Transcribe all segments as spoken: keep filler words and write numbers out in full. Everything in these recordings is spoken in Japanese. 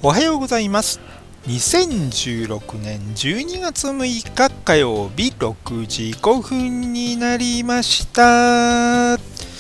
おはようございます。にせんじゅうろくねんじゅうにがつむいか火曜日ろくじごふんになりました。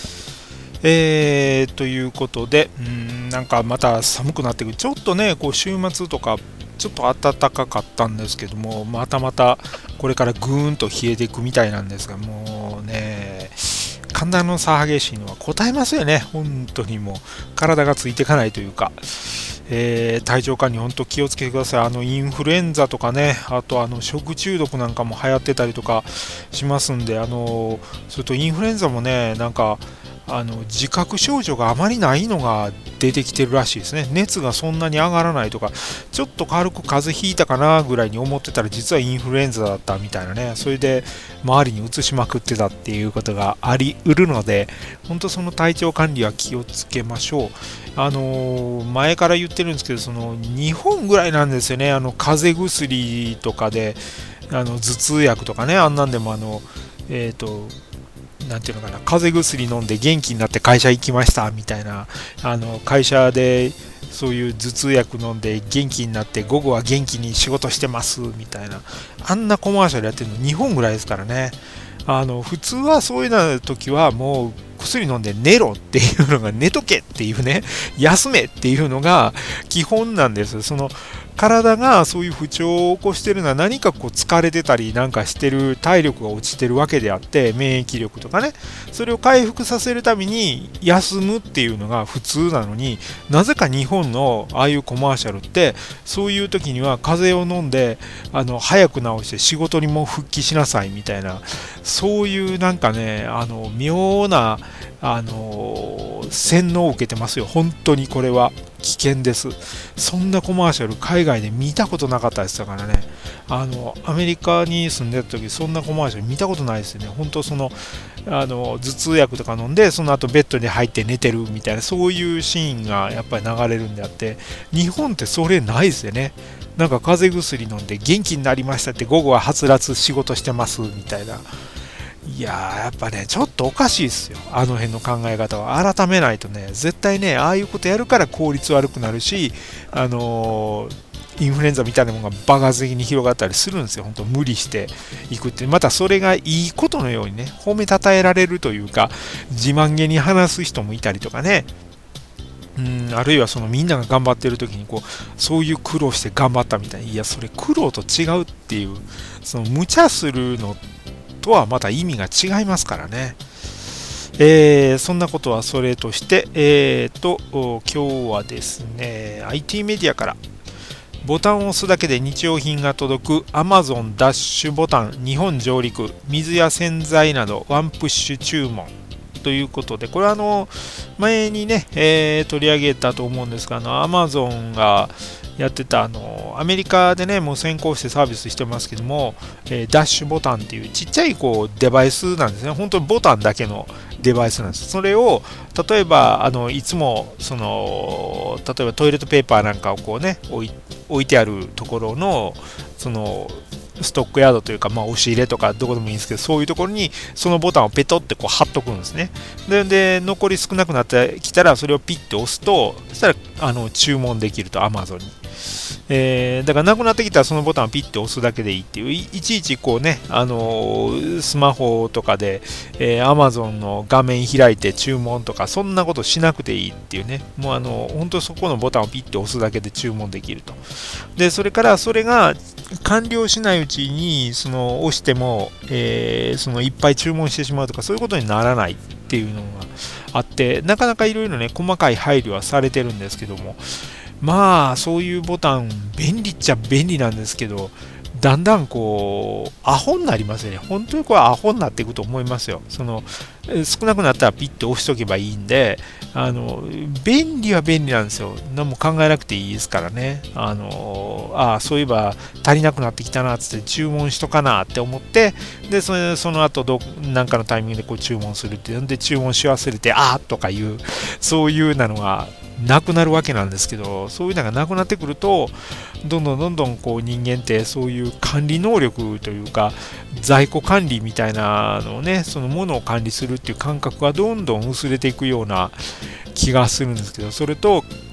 えー、ということで、うーんなんかまた寒くなってくる。ちょっとね、こう週末とかちょっと暖かかったんですけども、またまたこれからぐーんと冷えていくみたいなんですが、もうね、寒暖の差激しいのは答えますよね。本当にもう体がついていかないというか。えー体調管理、本当気をつけてください。あのインフルエンザとかね、あとあの食中毒なんかも流行ってたりとかしますんで、あのそれとインフルエンザもね、なんかあの自覚症状があまりないのが出てきてるらしいですね。熱がそんなに上がらないとか、ちょっと軽く風邪ひいたかなぐらいに思ってたら、実はインフルエンザだったみたいなね、それで周りに移しまくってたっていうことがありうるので、本当その体調管理は気をつけましょう。あのー前から言ってるんですけど、そのにほんぐらいなんですよね。あの風邪薬とかで、あの頭痛薬とかね、あんなんでもあのえっ、となんていうのかな、風邪薬飲んで元気になって会社行きましたみたいな、あの会社でそういう頭痛薬飲んで元気になって午後は元気に仕事してますみたいな、あんなコマーシャルやってるのにほんぐらいですからね。あの普通はそういうな時はもう薬飲んで寝ろっていうのが、寝とけっていうね、休めっていうのが基本なんです。その体がそういう不調を起こしてるのは、何かこう疲れてたりなんかしてる、体力が落ちてるわけであって、免疫力とかね、それを回復させるために休むっていうのが普通なのに、なぜか日本のああいうコマーシャルってそういう時には風邪を飲んで、あの早く治して仕事にも復帰しなさいみたいな、そういうなんかね、あの妙なあの洗脳を受けてますよ。本当にこれは危険です。そんなコマーシャル海外で見たことなかったですからね。あのアメリカに住んでた時、そんなコマーシャル見たことないですよね。本当そのあの頭痛薬とか飲んで、その後ベッドに入って寝てるみたいな、そういうシーンがやっぱり流れるんであって、日本ってそれないですよね。なんか風邪薬飲んで元気になりましたって、午後ははつらつ仕事してますみたいな。いやー、やっぱね、ちょっとおかしいですよ。あの辺の考え方は改めないとね、絶対ね、ああいうことやるから効率悪くなるし、あのーインフルエンザみたいなものが爆発的に広がったりするんですよ。本当無理していくって。またそれがいいことのようにね、褒めたたえられるというか、自慢げに話す人もいたりとかね。うん、あるいはそのみんなが頑張ってる時にこう、そういう苦労して頑張ったみたいな、いや、それ苦労と違うっていう、その無茶するのとはまた意味が違いますからね。えーそんなことはそれとして、えーと、今日はですね、アイティー メディアから、ボタンを押すだけで日用品が届く Amazon ダッシュボタン日本上陸、水や洗剤などワンプッシュ注文ということで、これはあの前にね、えー取り上げたと思うんですが、あの Amazon がやってたあのアメリカでね、もう先行してサービスしてますけども、えーダッシュボタンっていうちっちゃいこうデバイスなんですね。本当にボタンだけのデバイスなんです。それを例えばあのいつもその例えばトイレットペーパーなんかをこうね置い置いてあるところのそのストックヤードというか、まあ、押し入れとかどこでもいいんですけど、そういうところにそのボタンをペトってこう貼っとくんですね。で、で残り少なくなってきたらそれをピッて押すと、そしたらあの注文できると Amazon に。えーだからなくなってきたらそのボタンをピッて押すだけでいいっていう、いいちいちこうね、あのースマホとかで、えー Amazon の画面開いて注文とかそんなことしなくていいっていうね、もうあの本当そこのボタンをピッて押すだけで注文できると。でそれからそれが完了しないうちにその押しても、えーそのいっぱい注文してしまうとか、そういうことにならないっていうのがあって、なかなかいろいろね細かい配慮はされてるんですけども、まあそういうボタン便利っちゃ便利なんですけど、だんだんこうアホになりますよね。本当にこれアホになっていくと思いますよ。その少なくなったらピッて押しとけばいいんで、あの便利は便利なんですよ。何も考えなくていいですからね。あのあそういえば足りなくなってきたなっつって注文しとかなって思って、でそれその後どなんかのタイミングでこう注文するっていうんで、注文し忘れてあーとかいうそういうなのがなくなるわけなんですけど、そういうのがなくなってくると、どんどんどんどんこう人間ってそういう管理能力というか、在庫管理みたいなのをね、そのものを管理するっていう感覚がどんどん薄れていくような気がするんですけど、それと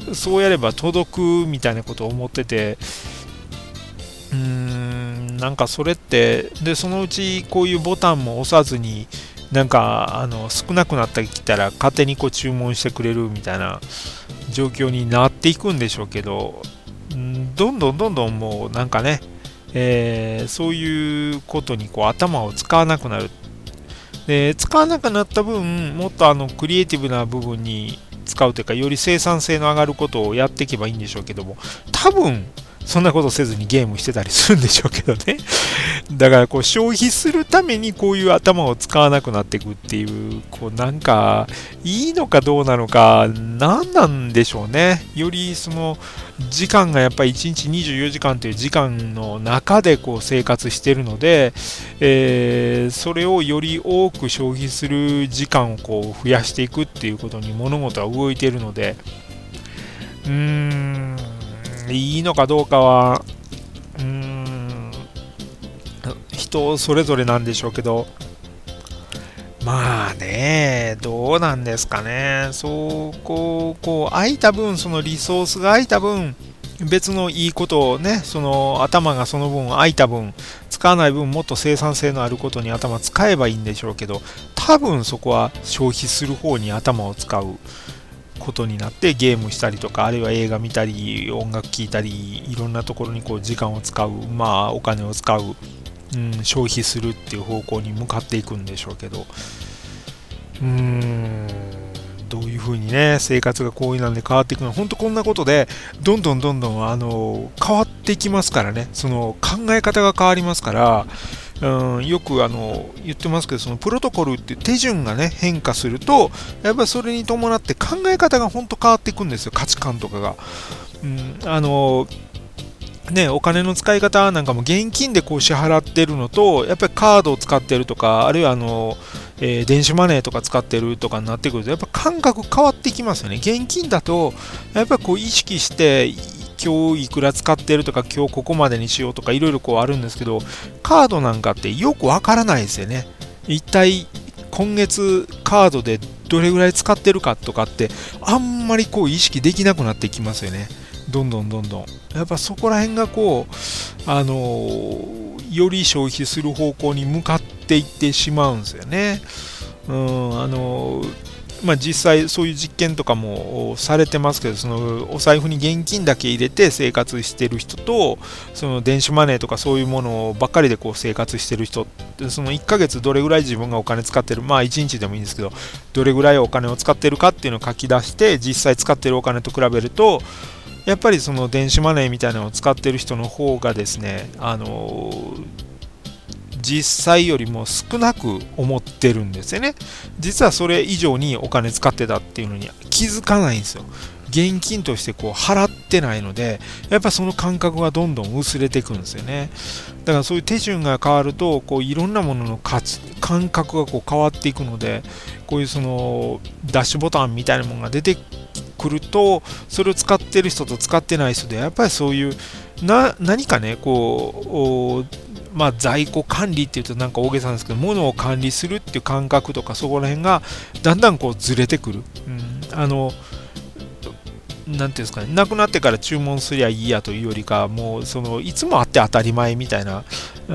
そうやれば届くみたいなことを思ってて、うーんなんかそれってでそのうちこういうボタンも押さずになんかあの少なくなってきたら勝手にこう注文してくれるみたいな状況になっていくんでしょうけど、んどんどんどんどんもうなんかね、えーそういうことにこう頭を使わなくなる。で使わなくなった分もっとあのクリエイティブな部分に使うというかより生産性の上がることをやっていけばいいんでしょうけども、多分そんなことせずにゲームしてたりするんでしょうけどね。だからこう消費するためにこういう頭を使わなくなっていくっていう、こうなんかいいのかどうなのか何なんでしょうね。よりその時間がやっぱりいちにちにじゅうよじかんという時間の中でこう生活しているので、えーそれをより多く消費する時間をこう増やしていくっていうことに物事は動いているので、うーんいいのかどうかはうーん人それぞれなんでしょうけど、まあね、どうなんですかね。そうこうこう空いた分、そのリソースが空いた分、別のいいことをね、その頭がその分空いた分、使わない分、もっと生産性のあることに頭使えばいいんでしょうけど、多分そこは消費する方に頭を使うことになって、ゲームしたりとか、あるいは映画見たり音楽聴いたり、いろんなところにこう時間を使う、まあお金を使う、うん、消費するっていう方向に向かっていくんでしょうけど、うーんどういうふうにね生活がこういうなんで変わっていくの、本当こんなことでどんどんどんどんあの変わっていきますからね。その考え方が変わりますから、うん、よくあの言ってますけど、そのプロトコルって手順がね変化すると、やっぱりそれに伴って考え方が本当変わっていくんですよ、価値観とかが。うん、あのね、お金の使い方なんかも現金でこう支払ってるのと、やっぱりカードを使ってるとか、あるいはあの、えー電子マネーとか使ってるとかになってくると、やっぱ感覚変わってきますよね。現金だと、やっぱりこう意識して、今日いくら使ってるとか、今日ここまでにしようとか、いろいろこうあるんですけど、カードなんかってよくわからないですよね。一体、今月カードでどれぐらい使ってるかとかって、あんまりこう意識できなくなってきますよね。どんどんどんどん。やっぱそこら辺がこう、あのーより消費する方向に向かっていってしまうんですよね。うん、あのーまあ、実際そういう実験とかもされてますけど、そのお財布に現金だけ入れて生活してる人と、その電子マネーとかそういうものばっかりでこう生活してる人って、そのいっかげつどれぐらい自分がお金使ってる、まあいちにちでもいいんですけど、どれぐらいお金を使ってるかっていうのを書き出して、実際使ってるお金と比べると、やっぱりその電子マネーみたいなのを使ってる人の方がですね、あの実際よりも少なく思ってるんですよね。実はそれ以上にお金使ってたっていうのに気づかないんですよ。現金としてこう払ってないので、やっぱその感覚がどんどん薄れていくんですよね。だからそういう手順が変わると、こういろんなものの価値感覚がこう変わっていくので、こういうそのダッシュボタンみたいなものが出てくると、それを使ってる人と使ってない人で、やっぱりそういうな何かね、こうまあ、在庫管理っていうとなんか大げさなんですけど、物を管理するっていう感覚とか、そこら辺がだんだんこうずれてくる。うん、あのなんていうんですかね、なくなってから注文すりゃいいやというよりか、もうそのいつもあって当たり前みたいな、うん、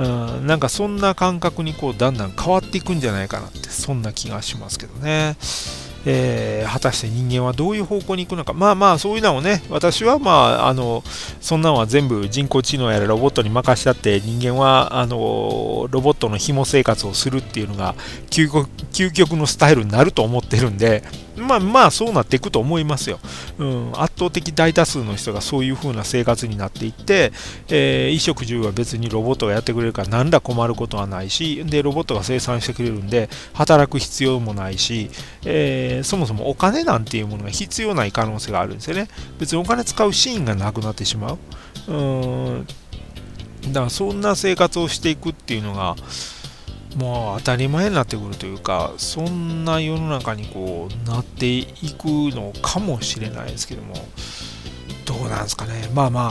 なんかそんな感覚にこうだんだん変わっていくんじゃないかなって、そんな気がしますけどね。えー果たして人間はどういう方向に行くのか、まあまあそういうのをね、私はまああのそんなんは全部人工知能やらロボットに任しちゃって、人間はあのロボットの紐生活をするっていうのが究極、究極のスタイルになると思ってるんで、まあまあそうなっていくと思いますよ。うん、圧倒的大多数の人がそういう風な生活になっていって、えー衣食住は別にロボットがやってくれるから何ら困ることはないし、でロボットが生産してくれるんで働く必要もないし、えーそもそもお金なんていうものが必要ない可能性があるんですよね。別にお金使うシーンがなくなってしまう。うーんだからそんな生活をしていくっていうのがもう当たり前になってくるというか、そんな世の中にこうなっていくのかもしれないですけども、どうなんですかね。まあまあ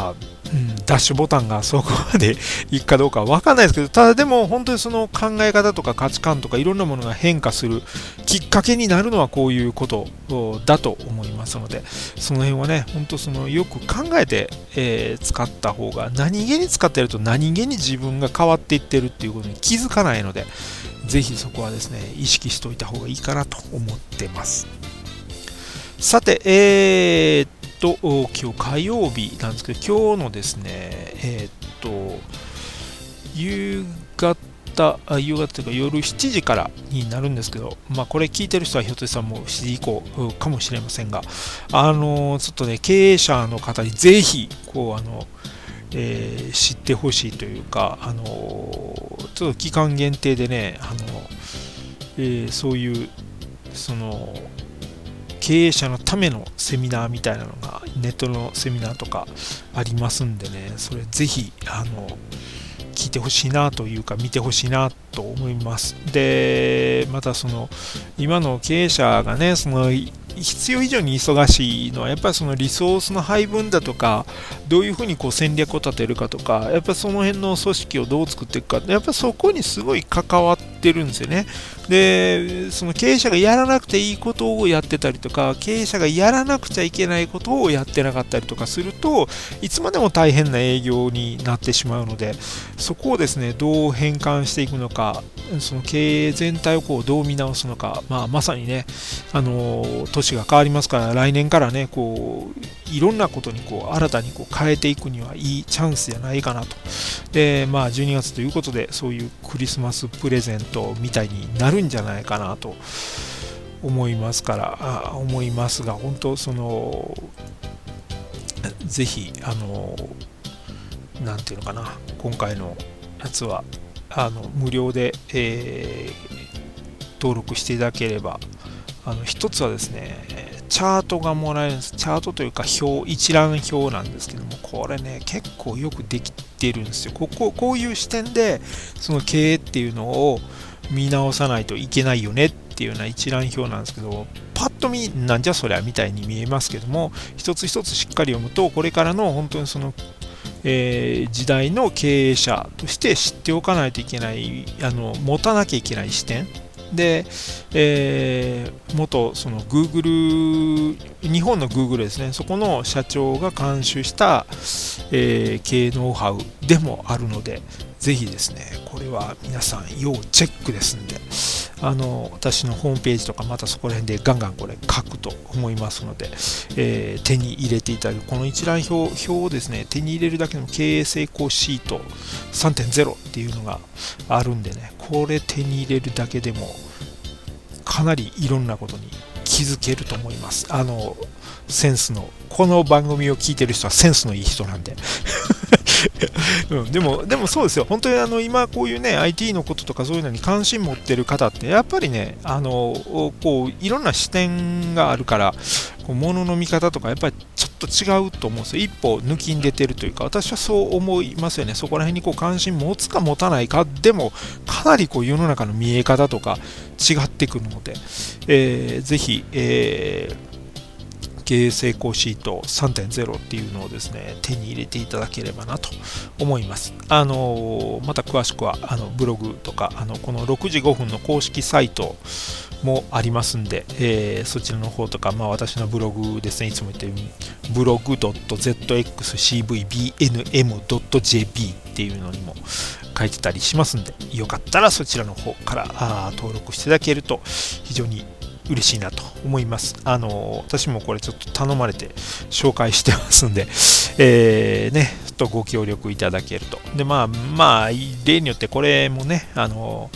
うん、ダッシュボタンがそこまでいくかどうかは分かんないですけど、ただでも本当にその考え方とか価値観とかいろんなものが変化するきっかけになるのはこういうことだと思いますので、その辺はね、本当そのよく考えて、えー使った方が、何気に使ってると何気に自分が変わっていってるっていうことに気づかないので、ぜひそこはですね、意識しておいた方がいいかなと思ってます。さて、えーっと、今日火曜日なんですけど、今日のですね、えーっと、夕方、あ夕方というか夜しちじからになるんですけど、まあこれ聞いてる人はひょっとしたらもうしちじ以降かもしれませんが、あの、ちょっとね、経営者の方にぜひ、こう、あの、えー知ってほしいというか、あの、ちょっと期間限定でね、あの、えーそういう、その、経営者のためのセミナーみたいなのがネットのセミナーとかありますんでね、それぜひあの聞いてほしいなというか見てほしいなと思います。でまたその今の経営者がね、その必要以上に忙しいのはやっぱりそのリソースの配分だとか、どういうふうにこう戦略を立てるかとか、やっぱりその辺の組織をどう作っていくか、やっぱりそこにすごい関わってるんですよね。でその経営者がやらなくていいことをやってたりとか、経営者がやらなくちゃいけないことをやってなかったりとかすると、いつまでも大変な営業になってしまうので、そこをですねどう変換していくのか、その経営全体をこうどう見直すのか、まあ、まさにね、あの年が変わりますから、来年からねこういろんなことにこう新たにこう変えていくにはいいチャンスじゃないかなと。でまあじゅうにがつということで、そういうクリスマスプレゼントみたいになるんじゃないかなと思いますからあ思いますが、本当そのぜひあのなんていうのかな、今回のやつはあの無料で、えー登録していただければ、あの一つはですねチャートがもらえるんです。チャートというか表、一覧表なんですけども、これね結構よくできてるんですよ。こここういう視点でその経営っていうのを見直さないといけないよねっていうような一覧表なんですけど、パッと見なんじゃそりゃみたいに見えますけども、一つ一つしっかり読むと、これからの本当にそのえー時代の経営者として知っておかないといけない、あの持たなきゃいけない視点で、えー元その Google、日本の Google ですね、そこの社長が監修した、えー経営ノウハウでもあるので、ぜひですね、これは皆さん要チェックですんで、あの私のホームページとかまたそこら辺でガンガンこれ書くと思いますので、えー手に入れていただくこの一覧表表をですね手に入れるだけでも経営成功シート さんてんゼロ っていうのがあるんでね、これ手に入れるだけでもかなりいろんなことに気づけると思います。あのセンスのこの番組を聞いてる人はセンスのいい人なんでうん、でもでもそうですよ、本当にあの今こういうね アイティー のこととかそういうのに関心持ってる方ってやっぱりね、あのこういろんな視点があるから、こう物の見方とかやっぱりちょっと違うと思うんですよ。一歩抜きん出てるというか、私はそう思いますよね。そこら辺にこう関心持つか持たないかでもかなりこう世の中の見え方とか違ってくるので、えー、ぜひ、えー経営成功シート さんてんゼロ っていうのをですね手に入れていただければなと思います。あのまた詳しくはあのブログとかあのこのろくじごふんの公式サイトもありますんで、えーそちらの方とか、まあ、私のブログですね、いつも言ってるブログ ゼットエックスシーブイビーエヌエムドットジェーピー っていうのにも書いてたりしますんで、よかったらそちらの方からあ登録していただけると非常に嬉しいなと思います。あの私もこれちょっと頼まれて紹介してますんで、えー、ね、ちょっとご協力いただけると。で、まあ、まあ、例によってこれもね、あの、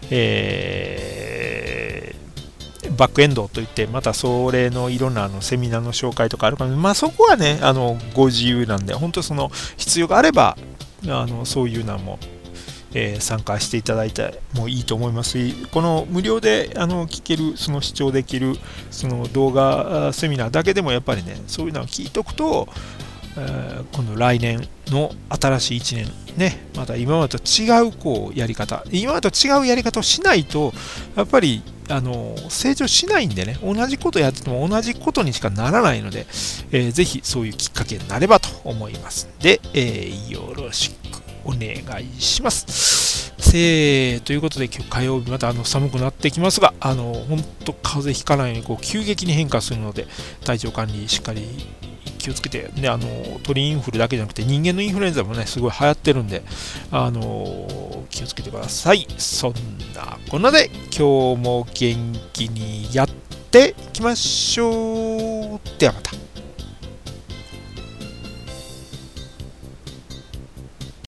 えー、バックエンドといって、またそれのいろんなあのセミナーの紹介とかあるから、まあそこはね、あのご自由なんで、本当その必要があれば、あのそういうのも、えー参加していただいてもいいと思いますし、この無料であの聞ける、その視聴できるその動画セミナーだけでもやっぱりね、そういうのを聞いておくと、えーこの来年の新しいいちねんね、また今までと違うこうやり方、今までと違うやり方をしないとやっぱりあの成長しないんでね、同じことやってても同じことにしかならないので、えーぜひそういうきっかけになればと思いますので、えー、よろしくお願いします。せーということで、今日火曜日またあの寒くなってきますが、あの本当風邪ひかないようにこう急激に変化するので、体調管理しっかり気をつけて、ね、あの鳥インフルだけじゃなくて人間のインフルエンザもねすごい流行ってるんで、あの気をつけてください。そんなこんなで今日も元気にやっていきましょう。ではまた。